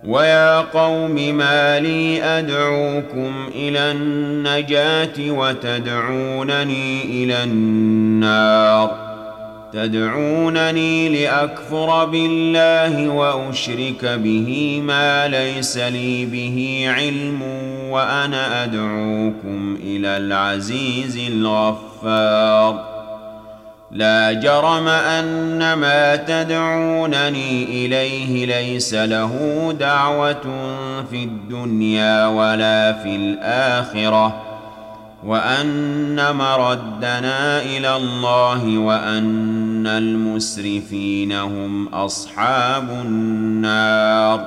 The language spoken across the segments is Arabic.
ويا قوم ما لي أدعوكم إلى النجاة وتدعونني إلى النار تدعونني لأكفر بالله وأشرك به ما ليس لي به علم وأنا أدعوكم إلى العزيز الغفار لا جرم أن ما تدعونني إليه ليس له دعوة في الدنيا ولا في الآخرة وأن مردنا إلى الله وأن المسرفين هم أصحاب النار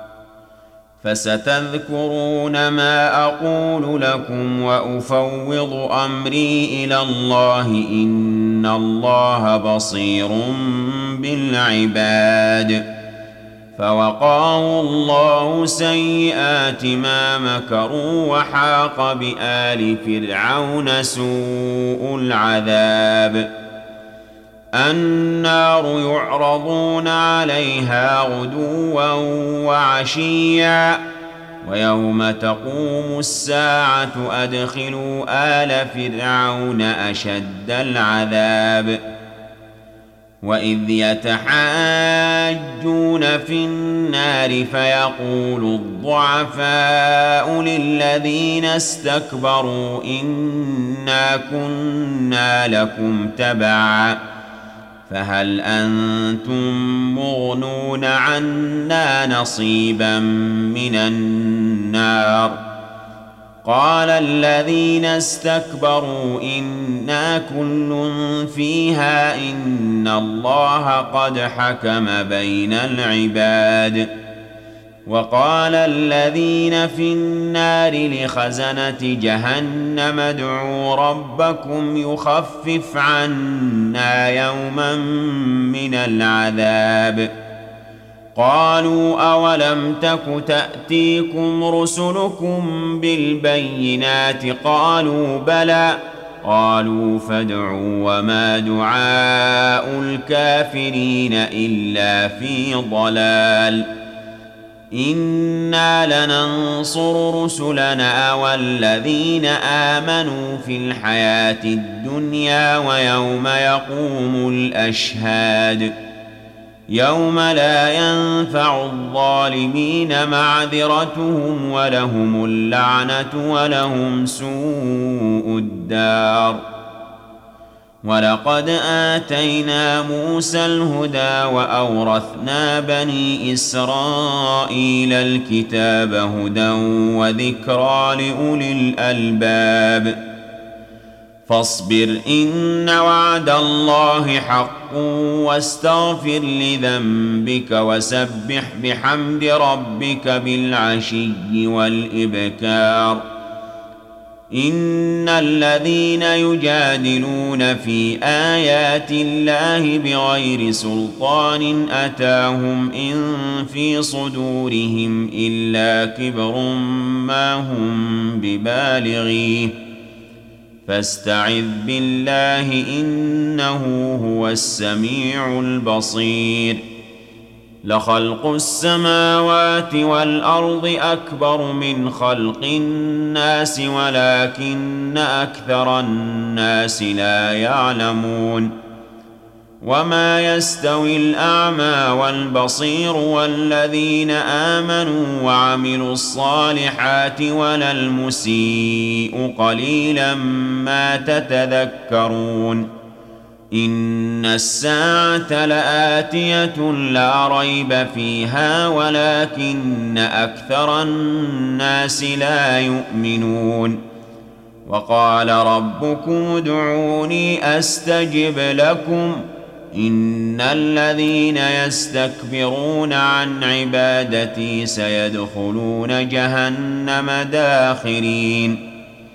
فستذكرون ما أقول لكم وأفوض أمري إلى الله إن الله بصير بالعباد فوقاه الله سيئات ما مكروا وحاق بآل فرعون سوء العذاب النار يعرضون عليها غدوا وعشيا ويوم تقوم الساعة أدخلوا آل فرعون أشد العذاب وإذ يتحاجون في النار فيقول الضعفاء للذين استكبروا إنا كنا لكم تبعا فهل أنتم مغنون عنا نصيبا من النار قال الذين استكبروا إنا كل فيها إن الله قد حكم بين العباد وقال الذين في النار لخزنة جهنم ادعوا ربكم يخفف عنا يوما من العذاب قالوا أولم تك تأتيكم رسلكم بالبينات قالوا بلى قالوا فادعوا وما دعاء الكافرين إلا في ضلال إنا لننصر رسلنا والذين آمنوا في الحياة الدنيا ويوم يقوم الأشهاد يوم لا ينفع الظالمين معذرتهم ولهم اللعنة ولهم سوء الدار ولقد آتينا موسى الهدى وأورثنا بني إسرائيل الكتاب هدى وذكرى لأولي الألباب فاصبر إن وعد الله حق واستغفر لذنبك وسبح بحمد ربك بالعشي والإبكار إن الذين يجادلون في آيات الله بغير سلطان أتاهم إن في صدورهم إلا كبر ما هم ببالغيه فاستعذ بالله إنه هو السميع البصير لخلق السماوات والأرض أكبر من خلق الناس ولكن أكثر الناس لا يعلمون وما يستوي الأعمى والبصير والذين آمنوا وعملوا الصالحات ولا المسيء قليلا ما تتذكرون إن الساعة لآتية لا ريب فيها ولكن أكثر الناس لا يؤمنون وقال ربكم ادعوني أستجب لكم إن الذين يستكبرون عن عبادتي سيدخلون جهنم داخرين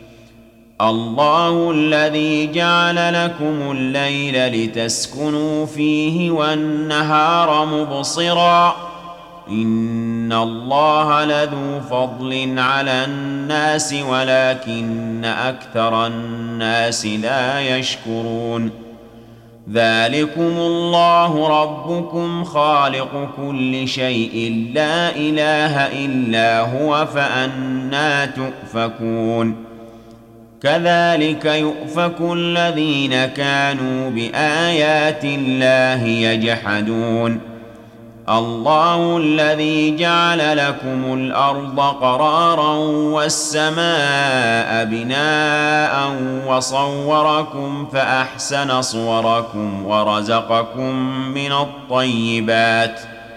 الله الذي جعل لكم الليل لتسكنوا فيه والنهار مبصرا إن الله لذو فضل على الناس ولكن أكثر الناس لا يشكرون ذلكم الله ربكم خالق كل شيء لا إله إلا هو فأنى تؤفكون كذلك يؤفك الذين كانوا بآيات الله يجحدون الله الذي جعل لكم الأرض قرارا والسماء بناء وصوركم فأحسن صوركم ورزقكم من الطيبات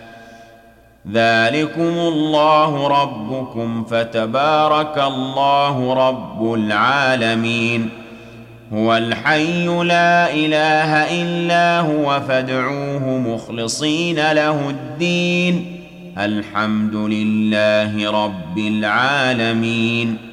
ذلكم الله ربكم فتبارك الله رب العالمين هو الحي لا إله إلا هو فادعوه مخلصين له الدين الحمد لله رب العالمين